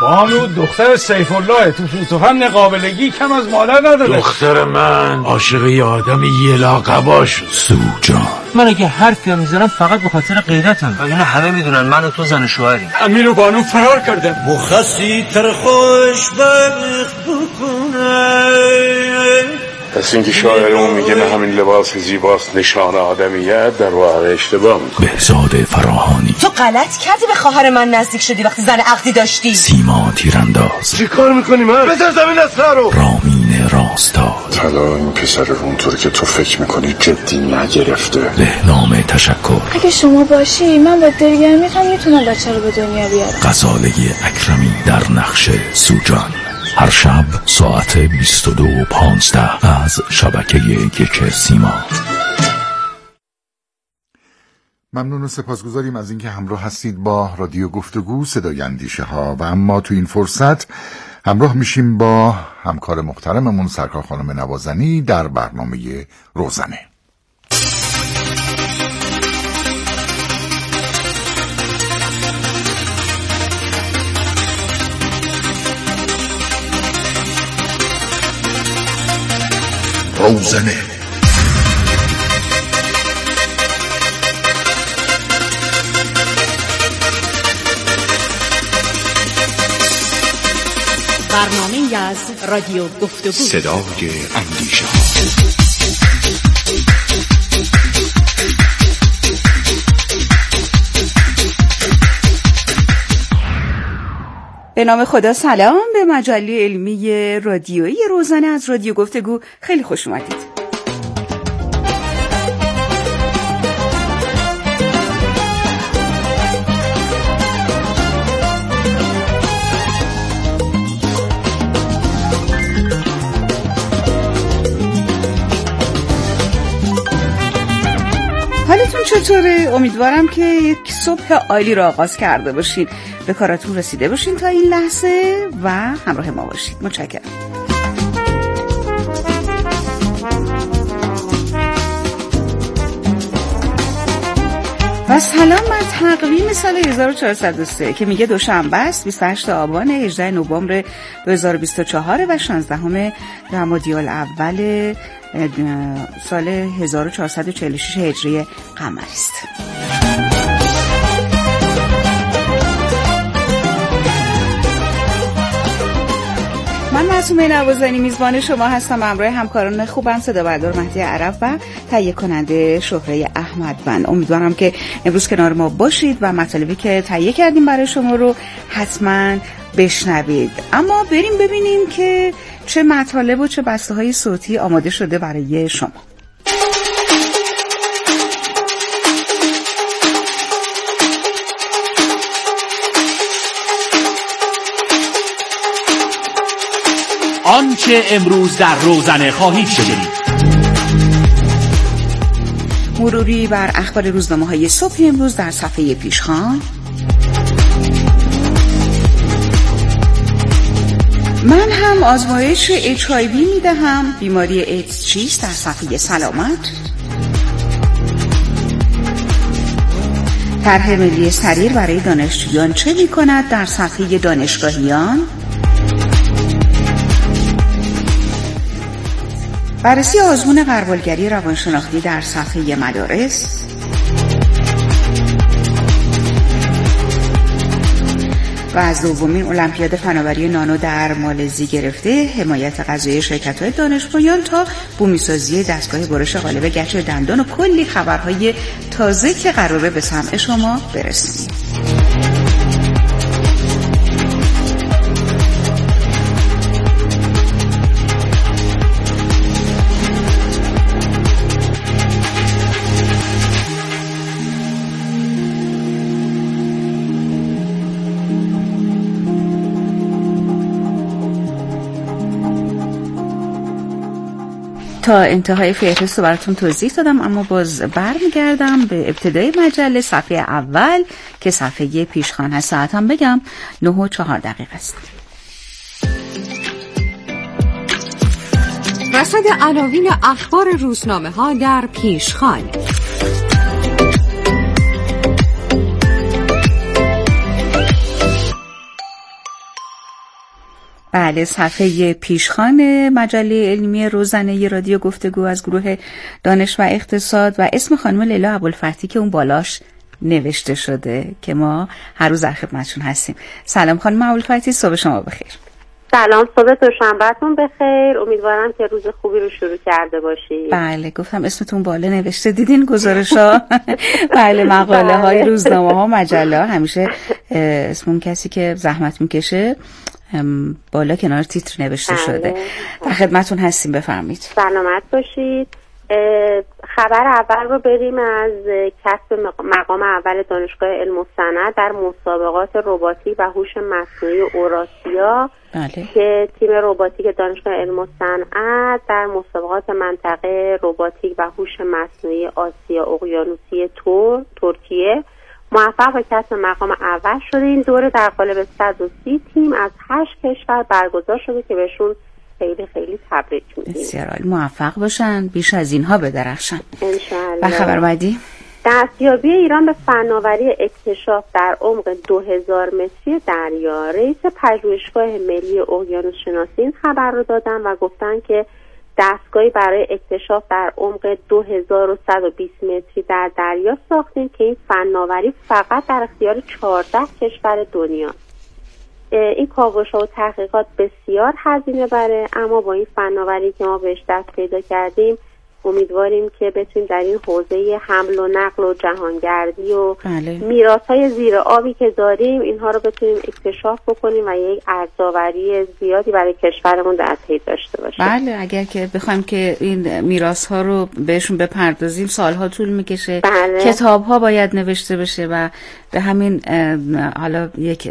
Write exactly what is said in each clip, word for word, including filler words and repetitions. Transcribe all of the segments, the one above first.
بانو دختر سیف الله تو سوسوفن قابلگی کم از مادر نداره. دختر من عاشق یه آدم یه لاقبا شد. سوجان. من اگه حرفی هم میزنم فقط به خاطر غیرتم، وگرنه همه میدونن من و تو زن شوهریم. امیر و بانو فرار کردن. مخصی تر خوش بخت بکنه. پس اینکه شاعرمون میگه نه همین لباس زیباست نشانه آدمیت، در واقع اشتباه میکنه. بهزاد فراهانی. تو غلط کردی به خواهر من نزدیک شدی وقتی زن عقدی داشتی. سیما تیرانداز. چی کار میکنی من؟ بذار زمین از رو. رامین راستاد. طلا این پسر رو اونطور که تو فکر میکنی جدی نگرفته. بهنام تشکر. اگه شما باشی من با دلگرمی هم میتونم بچه رو به دنیا بیارم. غزاله اکرمی در نقش سوجان. هر شب ساعت بیست و دو و پانزده از شبکه یک سیما. ممنون و سپاسگزاریم از اینکه همراه هستید با رادیو گفتگو صدای اندیشه ها. و اما تو این فرصت همراه میشیم با همکار محترممون سرکار خانم نوازنی در برنامه روزنه. روزنه برنامه از رادیو گفتگو صدای اندیشه ها. به نام خدا سلام به مجله علمی رادیویی روزنه از رادیو گفتگو. خیلی خوش اومدید. حالتون چطوره؟ امیدوارم که یک صبح عالی را آغاز کرده باشین، به کاراتون رسیده باشین تا این لحظه و همراه ما باشید. متشکرم. و سلام بر تقویم سال هزار و چهارصد و سه که میگه دوشنبه است، بیست و هشتم آبان، هجدهم نوامبر دو هزار و بیست و چهار و شانزدهم رمادی الاول سال هزار و چهارصد و چهل و شش هجری قمری است. من معصومه نوازنی میزبان شما هستم، همراه همکاران خوبم صدا بردار مهدی عرب و تهیه کننده شهره احمدوند. امیدوارم که امروز کنار ما باشید و مطالبی که تهیه کردیم برای شما رو حتما بشنوید. اما بریم ببینیم که چه مطالب و چه بسته های صوتی آماده شده برای شما. آنچه امروز در روزنه خواهید شنید. مروری بر اخبار روزنامه های صبح امروز در صفحه پیشخوان. من هم آزمایش اچ آی وی میدهم، بیماری ایدز چیست در صفحه سلامت. طرح ملی سریر برای دانشجویان چه میکند در صفحه دانشگاهیان. بررسی آزمون غربالگری روانشناختی در صفحه مدارس. و از دومین المپیاد فناوری نانو در مالزی گرفته حمایت قضایی شرکت‌های دانشجویان تا بومی‌سازی دستگاه برش قالب گچ دندان و کلی خبرهای تازه که قراره به سمع شما برسونیم. تا انتهای فهرست رو براتون توضیح دادم، اما باز برمیگردم به ابتدای مجله، صفحه اول که صفحه پیشخوان هست. ساعتم بگم نه و چهار دقیقه است. رصد عناوین اخبار روزنامه ها در پیشخوان. بله، صفحه پیشخوان مجله علمی روزانه رادیو گفتگو از گروه دانش و اقتصاد و اسم خانم لیلا ابوالفتحی که اون بالاش نوشته شده که ما هر روز در خدمتشون هستیم. سلام خانم ابوالفتحی، صبح شما بخیر. سلام، صبح دوشنبهتون بخیر. امیدوارم که روز خوبی رو شروع کرده باشید. بله، گفتم اسمتون بالا نوشته، دیدین گزارش‌ها؟ بله، مقاله های روزنامه ها، مجله ها، همیشه اسم کسی که زحمت میکشه بالا کنار تیتر نوشته بله. شده. در خدمتتون هستیم، بفرمایید. سلامت باشید. خبر اول رو بریم از کسب مقام اول دانشگاه علم و صنعت در مسابقات رباتیک و هوش مصنوعی اوراسیا بله. که تیم رباتیک دانشگاه علم و صنعت در مسابقات منطقه رباتیک و هوش مصنوعی آسیا اقیانوسی تور ترکیه موفق به کسب مقام اول شده. این دوره در قالب صد و سی تیم از هشت کشور برگزار شده که بهشون خیلی خیلی تبریک میگیم. بسیار عالی، موفق باشن، بیش از اینها بدرخشن ان شاء الله. و خبر بعدی، دستیابی ایران به فناوری اکتشاف در عمق دو هزار متری دریا. رئیس پژوهشگاه ملی اقیانوس شناسی این خبر رو دادن و گفتن که دستگاهی برای اکتشاف در عمق دو هزار و صد و بیست متری در دریا ساختیم که این فناوری فقط در اختیار چهارده کشور دنیا. این کاوش‌ها و تحقیقات بسیار هزینه بره، اما با این فناوری که ما بهش دست پیدا کردیم امیدواریم که بتونیم در این حوزه حمل و نقل و جهانگردی و بله. میراث‌های زیر آبی که داریم اینها رو بتونیم اکتشاف بکنیم و یک ارزآوری زیادی برای کشورمون در پی داشته باشیم. بله، اگر که بخوایم که این میراث‌ها رو بهشون بپردازیم سالها طول میکشه. بله. کتاب‌ها باید نوشته بشه و به همین حالا یک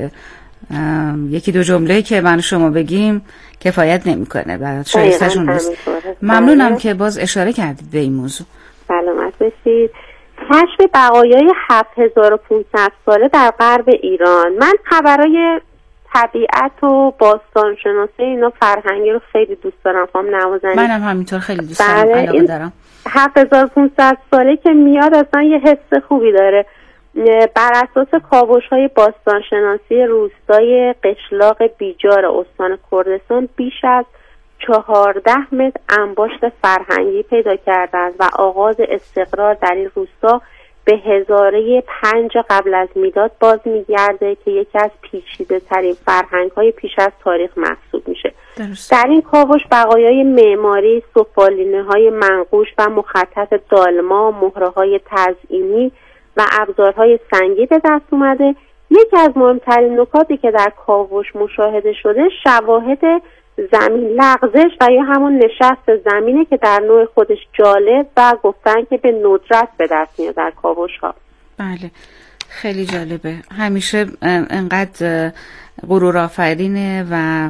یکی دو جمله که من شما بگیم کفایت نمیکنه و شایسته‌شون نیست. ممنونم که باز اشاره کردید به این موضوع. سلامت باشید. کشف بقایای هفت هزار و پانصد ساله در غرب ایران. من خبرای طبیعت و باستان شناسی اینا فرهنگی رو خیلی دوست دارم خانم نوازنی. منم همینطور خیلی دوست دارم، علاقه دارم. هفت هزار و پانصد ساله که میاد اصلا یه حس خوبی داره. بر اساس کاوش‌های باستانشناسی روستای قشلاق بیجار استان کردستان بیش از چهارده متر انباشت فرهنگی پیدا کرده است و آغاز استقرار در این روستا به هزاره پنج قبل از میلاد باز میگرده که یکی از پیچیده ترین فرهنگ‌های پیش از تاریخ محسوب میشه. درست. در این کاوش بقایای معماری، سفالینه‌های منقوش و مخطط دالما، مهره‌های تزئینی و ابزارهای سنگی به دست اومده. یکی از مهمترین نکاتی که در کاوش مشاهده شده شواهد زمین لغزش و یا همون نشست زمینه که در نوع خودش جالب و گفتن که به ندرت به دست میاد در کاوش ها. بله، خیلی جالبه. همیشه انقدر غرور آفرینه و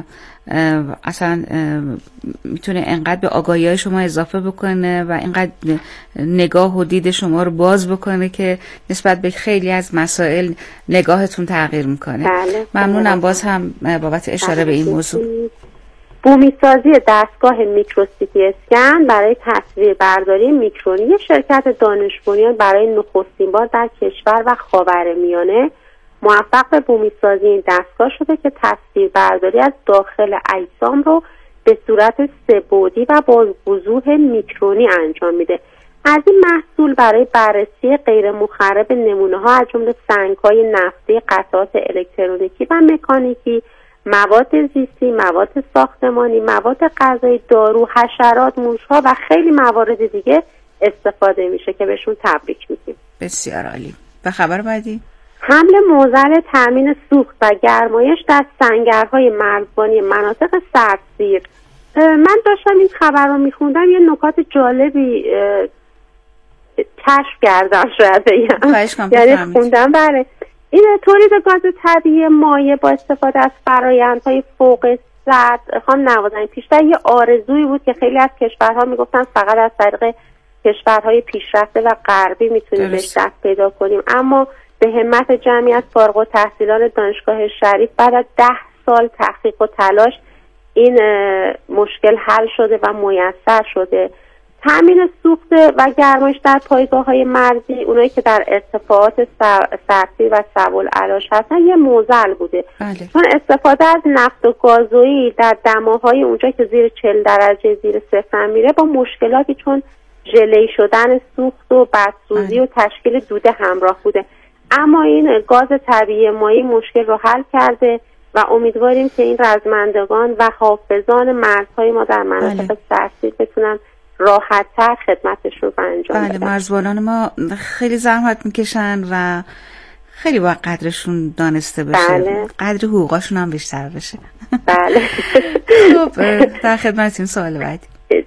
اصلا میتونه انقدر به آگاهی شما اضافه بکنه و انقدر نگاه و دید شما رو باز بکنه که نسبت به خیلی از مسائل نگاهتون تغییر میکنه. بله. ممنونم باز هم بابت اشاره بله. به این موضوع. بومیسازی دستگاه میکروسیتی اسکن برای تصویر برداری میکرونی. شرکت دانش بنیان برای نخستین بار در کشور و خاورمیانه موفق به بومیسازی این دستگاه شده که تصویر برداری از داخل اجسام رو به صورت سه‌بعدی و با وضوح میکرونی انجام میده. از این محصول برای بررسی غیر مخرب نمونه ها از جمله سنگ‌های نفتی، قطعات الکترونیکی و مکانیکی، مواد زیستی، مواد ساختمانی، مواد غذایی، دارو، حشرات، موش‌ها و خیلی موارد دیگه استفاده میشه که بهشون تبریک میگیم. بسیار عالی. و خبر بعدی؟ حمل معضل تامین سوخت و گرمایش در سنگرهای مرزبانی مناطق سردسیر. من داشتم این خبر رو میخوندم یه نکات جالبی کشف کردم شاید بگم. یعنی خوندم بله این تولید گاز طبیعی مایع با استفاده از فرآیندهای فوق سطح خانم نوازنی پیشتر یه آرزویی بود که خیلی از کشورها میگفتن فقط از طریق کشورهای پیشرفته و غربی میتونیم بهش دست پیدا کنیم، اما به همت جمعی از فارغ التحصیلان دانشگاه شریف بعد از ده سال تحقیق و تلاش این مشکل حل شده و میسر شده. تامین سوخت و گرمایش در پایگاه‌های مرزی، اونایی که در ارتفاعات سرسیر و سبوالعراش هستن، یه معضل بوده. بله. چون استفاده از نفت و گازوئیل در دماهای اونجا که زیر چهل درجه زیر صفر میره با مشکلاتی چون ژله‌ای شدن سوخت و بدسوزی و تشکیل دوده همراه بوده. اما این گاز طبیعی مایی مشکل رو حل کرده و امیدواریم که این رزمندگان و حافظان مرزهای ما در مناطق بله. سرسیر بتونن راحت‌تر خدمتشون رو انجام بله. بدن. بله مرزبانان ما خیلی زحمت میکشن و خیلی باید قدرشون دانسته بشه. بله. قدر حقوقاشون هم بیشتر بشه. بله. خب در خدمتیم سوال بعدی.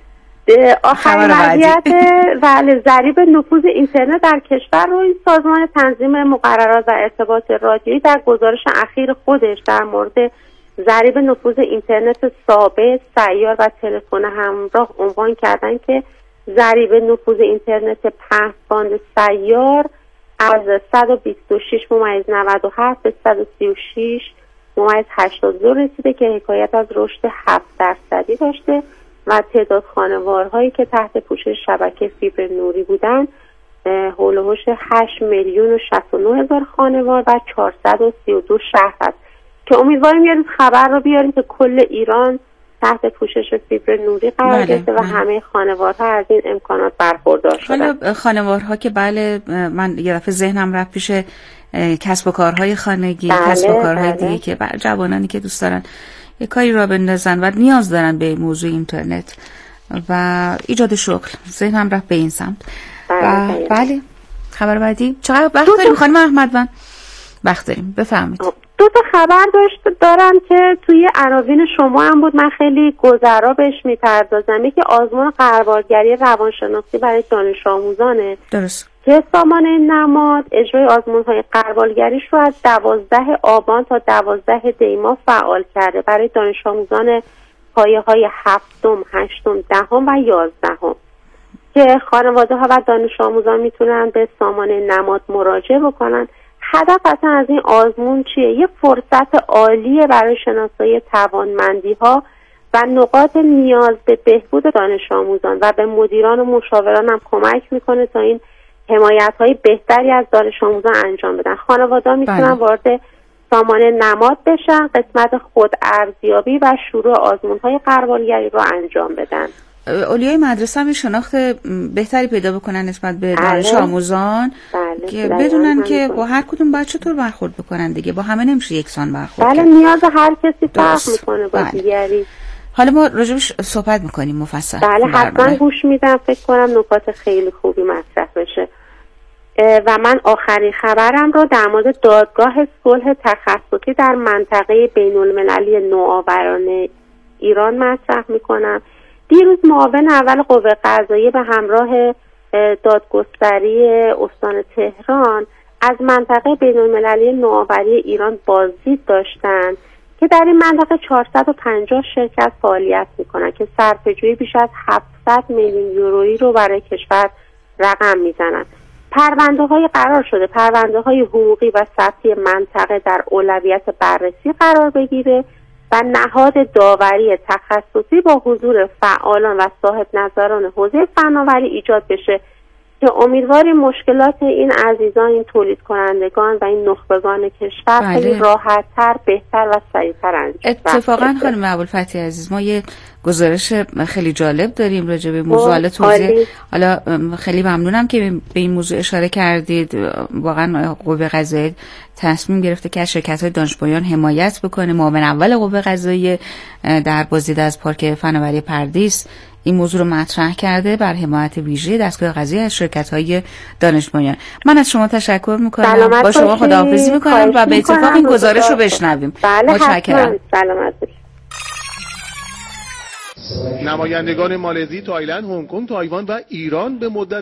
آخرین وضعیت بله ضریب نفوذ اینترنت در کشور رو این سازمان تنظیم مقررات و ارتباط رادیویی در گزارش اخیر خودش در مورد ضریب نفوذ اینترنت ثابت، سیار و تلفن همراه عنوان کردن که ضریب نفوذ اینترنت پهن‌باند سیار از صد و بیست و شش ممیز نود و هفت به صد و سی و شش ممیز هشتاد و دو رسیده که حکایت از رشد هفت درصدی داشته و تعداد خانوارهایی که تحت پوشش شبکه فیبر نوری بودن حول و حوش هشت میلیون و شصت و نه هزار خانوار و چهارصد و سی و دو شهر هست که امیدواریم یه روز خبر رو بیاریم که کل ایران تحت پوشش فیبر نوری قرار گرفته و همه خانوارها از این امکانات برخوردار شدن. حالا خانوارها که بله من یه دفعه ذهنم رفت پیش کسب و کارهای خانگی، بله، کسب و کارهای بله. دیگه که بر جوانانی که دوست دارن یک کاری را بندازن و نیاز دارن به موضوع اینترنت و ایجاد شغل، ذهنم رفت به این سمت. بله, و بله. خبر بعدی چقدر وقت داریم خانم احمدوند؟ وقت داریم بفرمایید. دو تا خبر داشت دارم که توی عناوین شما هم بود، من خیلی گذرا بهش میپردازم. یکی آزمون قربالگری روانشناسی برای دانش آموزانه. درست. که سازمان نماد اجرای آزمون‌های قربالگریش رو از دوازده آبان تا دوازده دی ماه فعال کرده برای دانش آموزان پایه‌های هفتم، هشتم، دهم و یازدهم که خانواده‌ها و دانش آموزان میتونن به سازمان نماد مراجعه بکنن. هدف اصلا از این آزمون چیه؟ یه فرصت عالیه برای شناسایی توانمندی‌ها و نقاط نیاز به بهبود دانش آموزان و به مدیران و مشاوران هم کمک میکنه تا این حمایت‌های بهتری از دانش آموزان انجام بدن. خانواده‌ها میتونن وارد سازمان نماد بشن، قسمت خود ارزیابی و شروع آزمون‌های قربالگری رو انجام بدن. اولیای مدرسه هم شناخت بهتری پیدا بکنن نسبت به دانش آموزان بله. که بدونن که با هر کدوم باید چطور برخورد بکنن دیگه، با همه نمیشه یکسان برخورد بله کرد. نیاز هر کسی فرق میکنه با بله. دیگری. حالا ما راجبش صحبت میکنیم مفصل. بله حتما گوش میدم، فکر کنم نکات خیلی خوبی مطرح بشه. و من آخرین خبرم رو در مورد دادگاه صلح تخصصی در منطقه بین المللی نوآوران ایران مطرح میکنم. دیروز معاون اول قوه قضاییه به همراه دادگستری استان تهران از منطقه بین المللی نوآوری ایران بازدید داشتند که در این منطقه چهارصد و پنجاه شرکت فعالیت میکنن که صرفه‌جویی بیش از هفتصد میلیون یورویی رو برای کشور رقم میزنن. پرونده های قرار شده پرونده های حقوقی و سطحی منطقه در اولویت بررسی قرار بگیره و نهاد داوری تخصصی با حضور فعالان و صاحب نظران حوزه فناوری ایجاد بشه که امیدواریم مشکلات این عزیزان، این تولید کنندگان و این نخبگان کشور بله. خیلی راحت تر، بهتر و سریعتر انجام بشه. اتفاقا خانم ابوالفتحی عزیز ما یه گزارش خیلی جالب داریم راجع به موضوع توضیح. حالا خیلی ممنونم که به این موضوع اشاره کردید. واقعا قوه قضاییه تصمیم گرفته که از شرکت‌های دانش بنیان حمایت بکنه. معاون اول قوه قضاییه در بازدید از پارک فناوری پردیس این موضوع رو مطرح کرده بر حمایت ویژه دستگاه قضایی از شرکت‌های دانش بنیان. من از شما تشکر می‌کنم. با شما خداحافظی می‌کنم و به اتفاق این گزارش رو بشنویم. بله متشکرم. سلامت باشید. نمایندگان مالزی، تایلند، هنگ کنگ، تایوان و ایران به مدت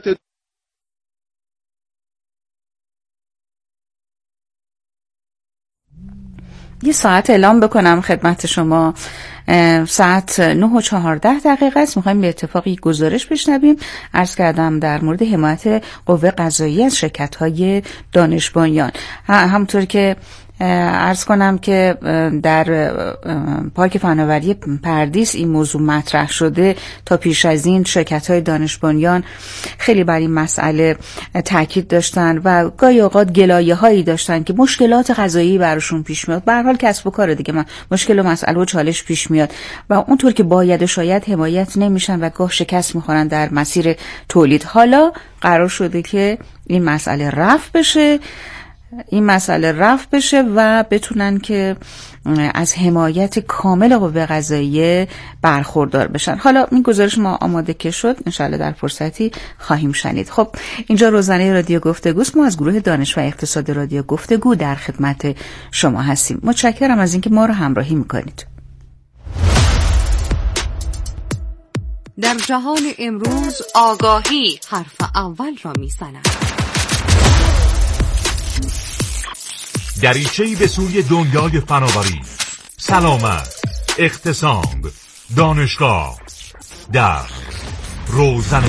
یه ساعت اعلام بکنم خدمت شما. ساعت نه و چهارده دقیقه است. میخوایم به اتفاقی گزارش بشنویم. عرض کردم در مورد حمایت قوه قضاییه از شرکت‌های دانش بنیان. همونطور که عرض کنم که در پارک فناوری پردیس این موضوع مطرح شده. تا پیش از این شرکت‌های دانش بنیان خیلی بر این مسئله تاکید داشتن و گاهی اوقات گلایه‌هایی داشتن که مشکلات غذایی براشون پیش میاد. به هر حال کسب و کار دیگه، من مشکل و مسئله و چالش پیش میاد و اونطور که باید و شاید حمایت نمیشن و گاه شکست میخورن در مسیر تولید. حالا قرار شده که این مسئله رفع بشه این مسئله رفع بشه و بتونن که از حمایت کامل قوه قضاییه برخوردار بشن. حالا این گزارش ما آماده که شد، انشالله در فرصتی خواهیم شنید. خب اینجا روزانه رادیو گفتگوست. ما از گروه دانش و اقتصاد رادیو گفتگو در خدمت شما هستیم. متشکرم از اینکه ما رو همراهی میکنید. در جهان امروز آگاهی حرف اول را میزند. دریچه‌ای به سوی دنیای فناوری، سلامت، اقتصاد، دانشگاه در روزنه.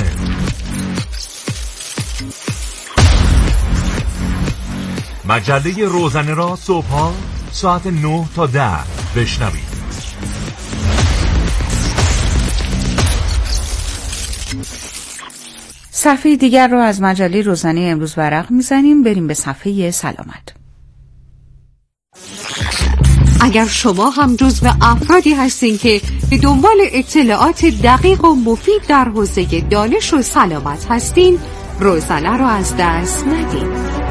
مجله روزنه را صبح‌ها ساعت نه تا ده بشنوید. صفحه دیگر رو از مجله روزنه امروز ورق میزنیم. بریم به صفحه سلامت. اگر شما هم جزو افرادی هستین که به دنبال اطلاعات دقیق و مفید در حوزه دانش و سلامت هستین، روزنه رو از دست ندین.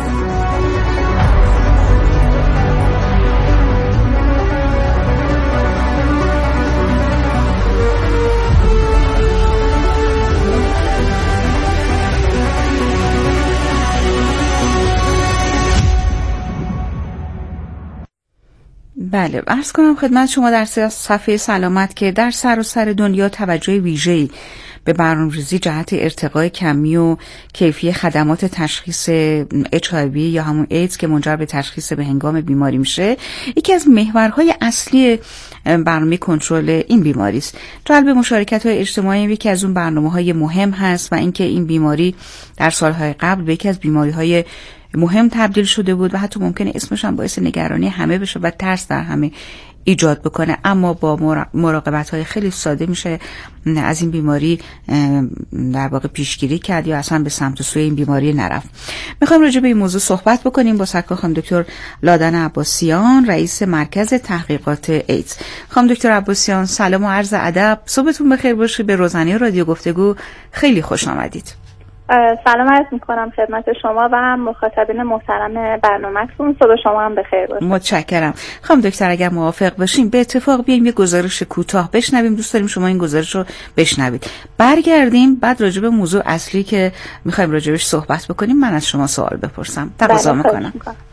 بله، عرض کنم خدمت شما در صفحه سلامت که در سراسر دنیا توجه ویژه‌ای به برنامه‌ریزی جهت ارتقای کمی و کیفی خدمات تشخیص اچ آی وی یا همون ایدز که منجر به تشخیص به هنگام بیماری میشه، یکی از محورهای اصلی برنامه کنترل این بیماری است. جلب مشارکت‌های اجتماعی یکی از اون برنامه‌های مهم هست و اینکه این بیماری در سالهای قبل به یکی از بیماری‌های مهم تبدیل شده بود و حتی ممکنه اسمش هم باعث نگرانی همه بشه و ترس در همه ایجاد بکنه، اما با مراقبت‌های خیلی ساده میشه از این بیماری در واقع پیشگیری کرد یا اصلا به سمت و سوی این بیماری نرفت. میخوایم راجع به این موضوع صحبت بکنیم با سرکار خانم دکتر لادن عباسیان، رئیس مرکز تحقیقات ایدز. خانم دکتر عباسیان سلام و عرض ادب، صبحتون بخیر باشه. به روزنه رادیو گفتگو خیلی خوش آمدید. سلام عرض میکنم خدمت شما و هم مخاطبین محترم برنامه‌تون. صبح شما هم بخیر باشه. متشکرم. خانم دکتر اگر موافق باشیم به اتفاق بیایم یه گزارش کوتاه بشنویم. دوست داریم شما این گزارش رو بشنوید. برگردیم بعد راجع به موضوع اصلی که میخوایم راجعش صحبت بکنیم من از شما سوال بپرسم. تقاضا میکنم.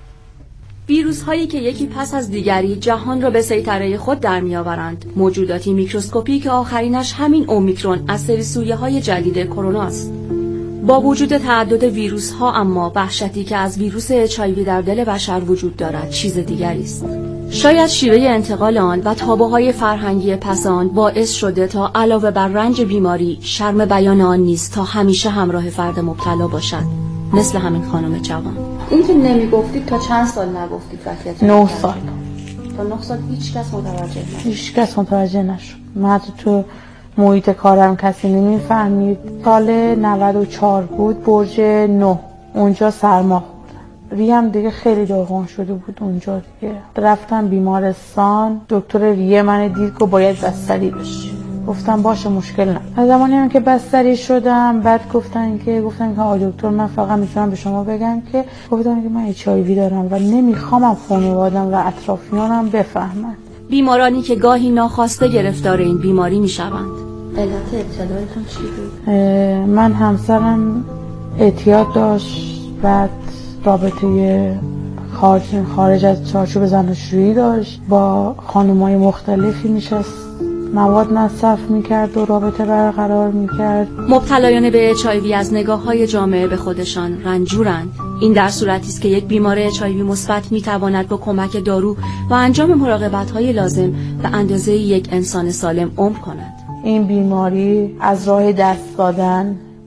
ویروس هایی که یکی پس از دیگری جهان را به سیطره خود در میآورند، موجوداتی میکروسکوپی که آخرینش همین اومیکرون از سری سویه های جدید کرونا است. با وجود تعدد ویروس ها اما وحشتی که از ویروس اچ آی وی در دل بشر وجود دارد چیز دیگری است. شاید شیوه انتقال آن و تابوهای فرهنگی پس آن باعث شده تا علاوه بر رنج بیماری شرم بیان آن نیز تا همیشه همراه فرد مبتلا باشد، مثل همین خانم جوان. این که نمیگفتید تا چند سال نگفتید وضعیت؟ نه سال. تا نه سال هیچ کس متوجه نشد. هیچ کس متوجه نشد. من تو محیط کارم کسی نمیفهمید. سال نود و چهار بود، برج نه، اونجا سرما خوردم. ریم دیگه خیلی داغون شده بود اونجا دیگه. رفتم بیمارستان، دکتر ریه من دید که باید بستری بشی. گفتم باشه مشکل نه. از زمانی هم که بستری شدم بعد گفتن که گفتن که آقای دکتر من فقط میتونم به شما بگم که گفتم که من اچ آی وی دارم و نمیخوام خانواده‌ام و اطرافیانم بفهمن. بیمارانی که گاهی ناخواسته گرفتار این بیماری میشوند. علت ابتلایتون چی بود؟ من همسرم اعتیاد داشت، بعد رابطه خارج خارج از چارچوب زناشویی داشت، با خانم‌های مختلفی میشست، مواد مصرف میکرد و رابطه برقرار میکرد. مبتلایان به اچ آی وی از نگاه‌های جامعه به خودشان رنجورند. این در صورتی است که یک بیمار اچ آی وی مثبت میتواند با کمک دارو و انجام مراقبت‌های لازم به اندازه یک انسان سالم عمر کند. این بیماری از راه دست دادن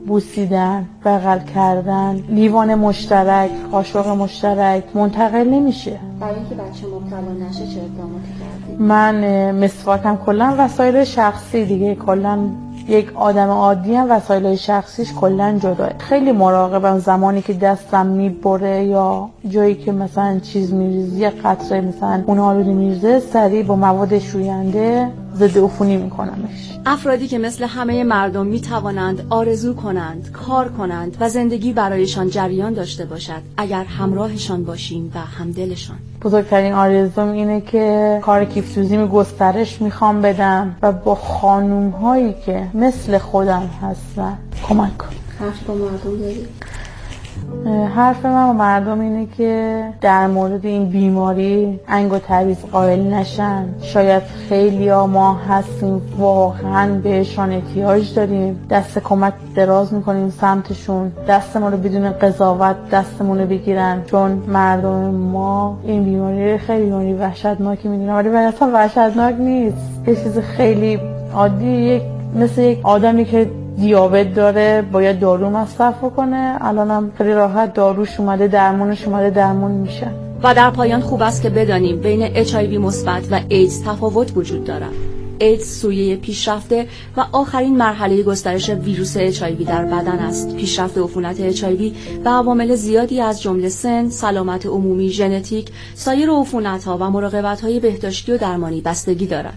بوسیدن، بغل کردن، لیوان مشترک، قاشق مشترک منتقل نمیشه. برای اینکه بچه مبتلا نشه چه اقداماتی کردی؟ من مسواکم کلا وسایل شخصی دیگه، کلا یک آدم عادی هم وسایل شخصیش کلا جداه. خیلی مراقبم زمانی که دستم میبره یا جایی که مثلا چیز میریزه، یه قطره مثلا اون آلودی میریزه، سریع با مواد شوینده ضد عفونی میکنمش. افرادی که مثل همه مردم میتوانند آرزو کنند، کار کنند و زندگی برایشان جریان داشته باشد اگر همراهشان باشیم و همدلشان. بزرگترین آرزوم اینه که کار کیفتوزی می گسترش میخوام بدم و با خانوم هایی که مثل خودم هستن کمک کنم. حرف با مردم داری؟ حرف من با مردم اینه که در مورد این بیماری انگ و تعویض قائل نشن. شاید خیلی ها ما هستیم واقعا بهشان احتیاج داریم، دست کمک دراز میکنیم سمتشون، دستمون رو بدون قضاوت دستمون رو بگیرن، چون مردم ما این بیماری خیلی بیماری وحشتناکی میدونن ولی اصلا وحشتناک نیست. یه چیز خیلی عادی، یک مثل یک آدمی که دیابت داره باید دارو مصرف کنه، الانم خیلی راحت داروش اومده، درمونش اومده، درمون میشه. و در پایان خوب است که بدانیم بین اچ آی وی مثبت و ایدز تفاوت وجود دارد. ایدز سویه پیشرفته و آخرین مرحله گسترش ویروس اچ آی وی در بدن است. پیشرفت عفونت اچ آی وی به عوامل زیادی از جمله سن، سلامت عمومی، ژنتیک، سایر عفونت‌ها و مراقبت‌های بهداشتی و درمانی بستگی دارد.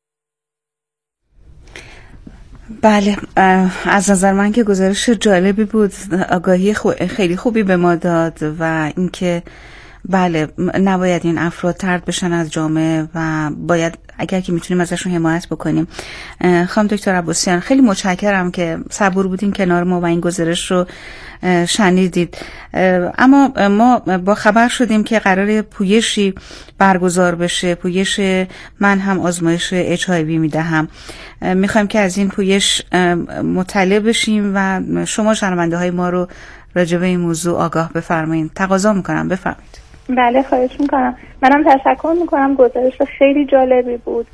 بله، از نظر من که گزارش جالبی بود، آگاهی خیلی خوبی به ما داد و اینکه بله نباید این افراد طرد بشن از جامعه و باید اگر که میتونیم ازشون حمایت بکنیم. خانم دکتر عباسیان خیلی متشکرم که صبور بودین کنار ما و این گزارش رو شنیدید. اما ما با خبر شدیم که قرار پویشی برگزار بشه، پویش من هم آزمایش اچ آی وی میدهم. میخوایم که از این پویش مطلع بشیم و شما شنونده های ما رو راجع به این موضوع آگاه بفرمایید. تقاضا میکنم بفرمایید. بله خواهش میکنم. منم تشکر میکنم، گزارش خیلی جالبی بود.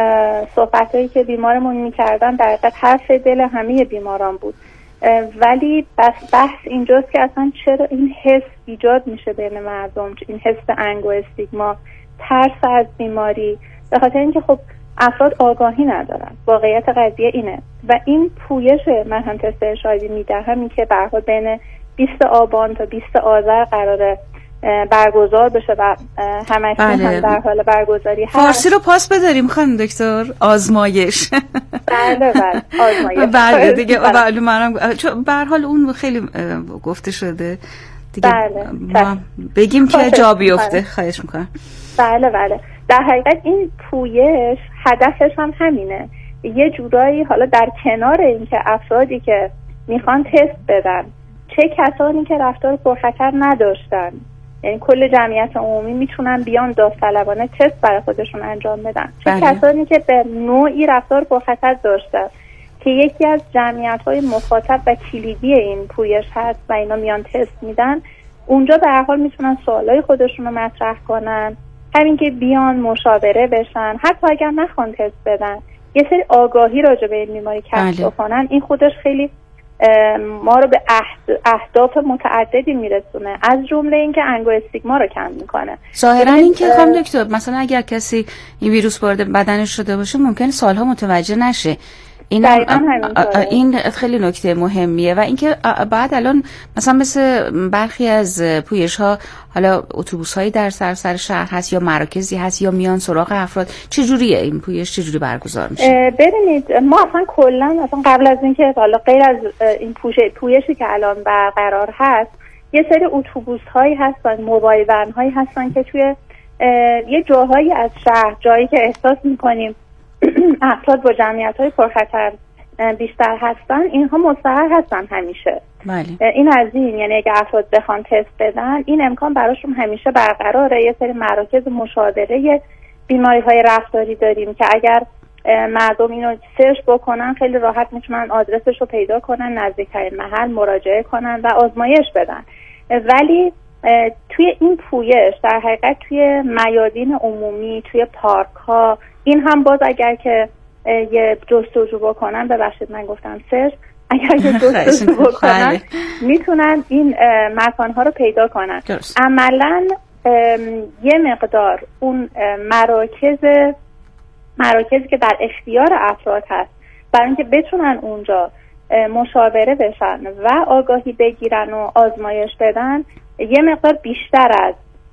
صحبتایی که بیمارمون میکردن در حقیقت حرف دل همه بیماران بود، ولی بس بحث اینجاست که اصلا چرا این حس ایجاد میشه بین مردم، این حس انگ و استیگما، ترس از بیماری، به خاطر اینکه خب افراد آگاهی ندارن. واقعیت قضیه اینه و این پویش من هم تست اچ آی وی میدهم این که به هر حال بین بیست آبان تا بیست آذر قراره برگزار بشه و همش بله. هم در حال برگزاری هست. فارسی رو پاس بداریم خانم دکتر، آزمایش. بله بله آزمایش. بله دیگه بله منم چون به هر حال اون خیلی گفته شده دیگه. بله ما بگیم که جا بیفته. خواهش میکنم. بله بله در حقیقت این پویش هدفش هم همینه، یه جورایی حالا در کنار اینکه افرادی که میخوان تست بدن، چه کسانی که رفتار پرخطر نداشتن، یعنی کل جمعیت عمومی میتونن بیان داوطلبانه تست برای خودشون انجام بدن، چه بله. کسانی که به نوعی رفتار پرخطر داشتن که یکی از جمعیت‌های مخاطب و کلیدی این پویش هست و اینا میان تست میدن، اونجا به هر حال میتونن سوالای خودشون رو مطرح کنن، همین که بیان مشاوره بشن، حتی اگر نخوان تست بدن یه سری آگاهی راجع به این بیماری کسب بله. کنن. این خودش خیلی ما رو به اهداف متعددی میرسونه، از جمله اینکه انگ و استیگما رو کم میکنه. ظاهرا اینکه خانم دکتر مثلا اگر کسی این ویروس وارد بدنش شده باشه ممکنه سالها متوجه نشه. این این خیلی نکته مهمیه و اینکه بعد الان مثلا مثل برخی از پویش ها حالا اتوبوس هایی در سراسر شهر هست یا مراکزی هست یا میان سراغ افراد، چه جوریه این پویش، چه جوری برگزار میشه؟ ببینید ما اصلا کلا اصلا قبل از اینکه حالا غیر از این پویشی که الان برقرار هست، یه سری اتوبوس هایی هستن، موبایل ون هایی هستن که توی یه جاهایی از شهر، جایی که احساس میکنیم افراد با جمعیت‌های پرخطر بیشتر هستن، اینها مستقر هستن همیشه. بله. این از این، یعنی اگه افراد بخوان تست بدن این امکان براشون همیشه برقراره. یه سری مراکز مشاوره بیماری‌های رفتاری داریم که اگر مردم اینو سرچ بکنن خیلی راحت میتونن آدرسش رو پیدا کنن، نزدیکترین محل مراجعه کنن و آزمایش بدن. ولی توی این پویش در حقیقت توی میادین عمومی، توی پارک ها، این هم باز اگر که یه جستجو بکنن، ببخشید من گفتم سرچ، اگر که جستجو بکنن میتونن این مکانها رو پیدا کنن. عملاً یه مقدار اون مراکز مراکزی که در اختیار افراد هست برای اینکه بتونن اونجا مشاوره بشن و آگاهی بگیرن و آزمایش بدن یه مقدار بیشتر از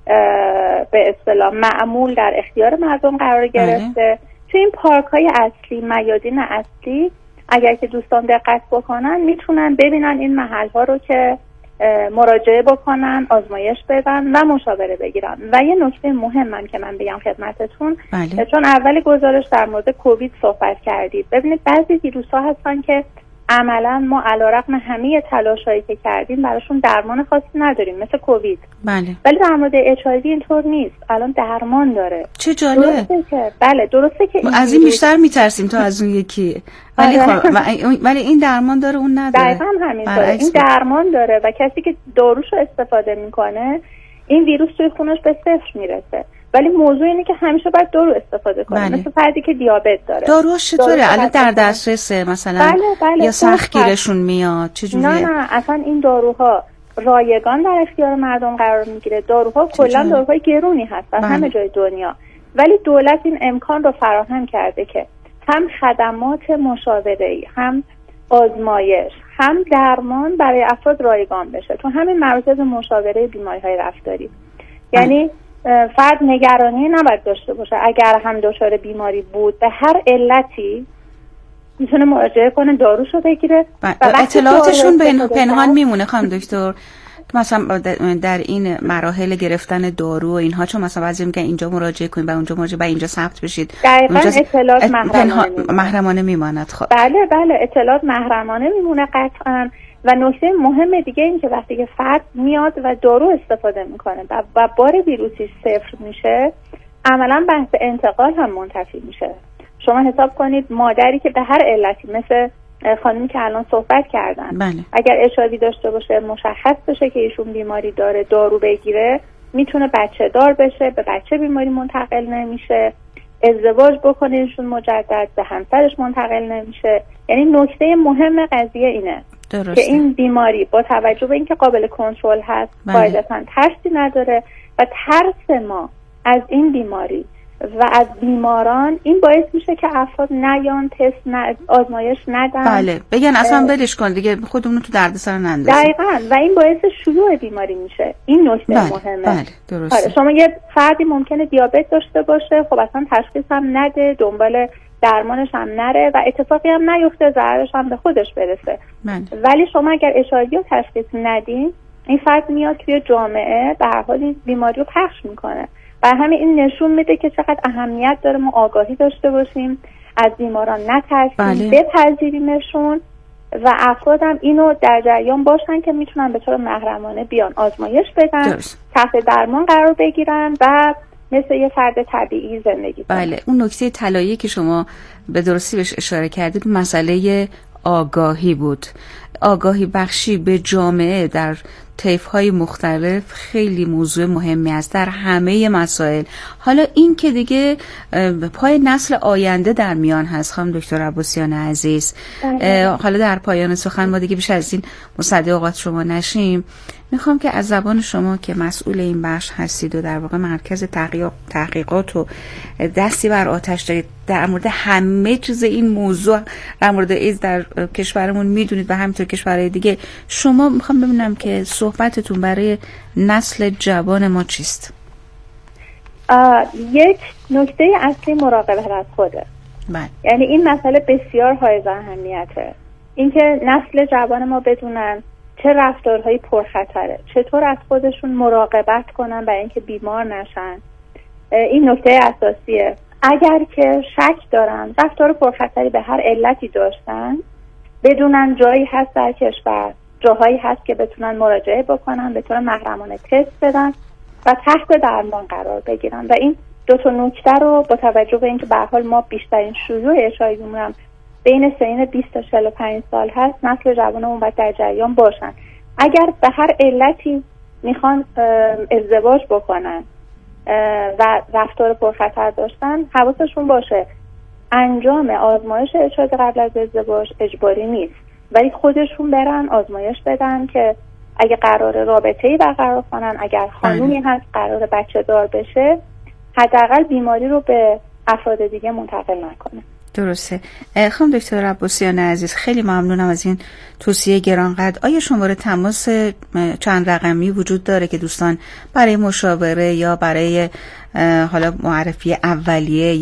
به اصطلاح معمول در اختیار مردم قرار گرفته. تو این پارک های اصلی، میادین اصلی، اگر که دوستان دقت بکنن میتونن ببینن این محل ها رو که مراجعه بکنن، آزمایش بدن و مشاوره بگیرن. و یه نکته مهمم که من بگم خدمتتون، بله. چون اول گزارش در مورد کووید صحبت کردید، ببینید بعضی ویروس ها هستن که عملا ما علیرغم همه تلاشایی که کردیم براشون درمان خاصی نداریم، مثل کووید. بله. ولی در مورد اچ آی وی اینطور نیست، الان درمان داره. چه جالب. درسته که بله درسته که از این بیشتر میترسیم تا از اون یکی. ولی ولی این درمان داره اون نداره. دقیقاً همینطوره. این درمان داره و کسی که داروشو استفاده میکنه این ویروس توی خونش به صفر میرسه. ولی موضوع اینه که همیشه باید دارو استفاده کنه. بله. مثل فردی که دیابت داره. داروش چطوره؟ الان در دسترسه مثلا؟ بله بله. یا سختگیرشون میاد؟ چجوریه؟ نه نه اصلا این داروها رایگان در اختیار مردم قرار میگیره. داروها کلا داروهای گرونی هست در بله. همه جای دنیا. ولی دولت این امکان رو فراهم کرده که هم خدمات مشاوره‌ای، هم آزمایش، هم درمان برای افراد رایگان بشه تو همین مراکز مشاوره بیماری‌های رفتاری. یعنی فرد نگرانی نباید داشته باشه اگر هم دچار بیماری بود به هر علتی میتونه مراجعه کنه، داروشو بگیره و اطلاعاتشون بین پنهان میمونه. خانم دکتر مثلا در این مراحل گرفتن دارو و اینها، چون مثلا بعضی میگن اینجا مراجعه کنید و اونجا مراجعه و اینجا ثبت بشید، دقیقاً اطلاعات محرمانه میمونه. محرمانه میماند. خب بله بله اطلاعات محرمانه میمونه قطعاً. و نکته مهم دیگه این که وقتی که فرد میاد و دارو استفاده میکنه و, و بار ویروسی صفر میشه، عملا بحث انتقال هم منتفی میشه. شما حساب کنید مادری که به هر علتی مثل خانمی که الان صحبت کردن بله. اگر اچ آی وی داشته باشه، مشخص بشه که ایشون بیماری داره، دارو بگیره، میتونه بچه دار بشه، به بچه بیماری منتقل نمیشه، ازدواج بکنه ایشون مجدد به همسرش منتقل نمیشه. یعنی نکته مهم قضیه اینه درسته. که این بیماری با توجه به اینکه قابل کنترل هست قاعدتاً ترسی نداره و ترس ما از این بیماری و از بیماران این باعث میشه که افراد نیان تست نه، آزمایش ندن. بله بگن اصلا ولش کن دیگه، خودمون تو دردسر نندازیم. دقیقاً. و این باعث شیوع بیماری میشه. این نکته بله. مهمه. بله درسته. شما یه فردی ممکنه دیابت داشته باشه، خب اصلا تشخیص هم نده، دنبال درمانش هم نره و اتفاقی هم نیفته، ضررش هم به خودش برسه. من. ولی شما اگر اچ آی وی رو تشخیص ندین، این فرد میاد توی جامعه به هر حال این بیماری رو پخش میکنه. و همین این نشون میده که چقدر اهمیت داره ما آگاهی داشته باشیم، از بیماران نترسیم، بله. بپذیریمشون و افراد هم اینو در جریان باشن که میتونن به طور محرمانه بیان آزمایش بدن، درست. تحت درمان قرار بگیرن و مثل یه فرد طبیعی زندگی کنن. بله اون نکته طلایی که شما به درستی بهش اشاره کردید مسئله آگاهی بود. آگاهی بخشی به جامعه در طیف‌های مختلف خیلی موضوع مهمی است در همه مسائل. حالا این که دیگه پای نسل آینده در میان هست خانم دکتر عباسیان عزیز. حالا در پایان سخن ما دیگه بیش از این مصدق اوقات شما نشیم، میخوام که از زبان شما که مسئول این بخش هستید و در واقع مرکز تحقیق تحقیقات و دستی بر آتش دارید در مورد همه چیز این موضوع در مورد ایدز در کشورمون میدونید و همینطور کشورهای دیگه، شما میخوام ببینم که صحبتتون برای نسل جوان ما چیست؟ یک نکته اصلی مراقبت از خوده. بله. یعنی این مسئله بسیار حائز اهمیته، اینکه نسل جوان ما بدونن چه رفتارهایی پرخطره، چطور از خودشون مراقبت کنن برای اینکه بیمار نشن. این نکته اساسیه. اگر که شک دارن رفتار پرخطری به هر علتی داشتن، بدونن جایی هست در کشور، جاهایی هست که بتونن مراجعه بکنن، به طور محرمانه تست بدن و تحت درمان قرار بگیرن. و این دو تا نکته رو با توجه به اینکه به هر حال ما بیشترین شیوع اچ آی وی هم بین سن بیست تا چهل و پنج سال هست، نسل جوانمون باید در جریان باشن. اگر به هر علتی میخوان ازدواج بکنن و رفتار پرخطر داشتن، حواسشون باشه انجام آزمایش اچ آی وی قبل از ازدواج اجباری نیست. ولی خودشون برن آزمایش بدن که اگه قرار رابطه‌ای برقرار کنن، اگر خانومی هست قرار بچه دار بشه، حداقل بیماری رو به افراد دیگه منتقل نکنه. درسته. خانم دکتر عباسیان عزیز، خیلی ممنونم از این توصیه گرانقدر. آیا شماره تماس چند رقمی وجود داره که دوستان برای مشاوره یا برای حالا معرفی اولیه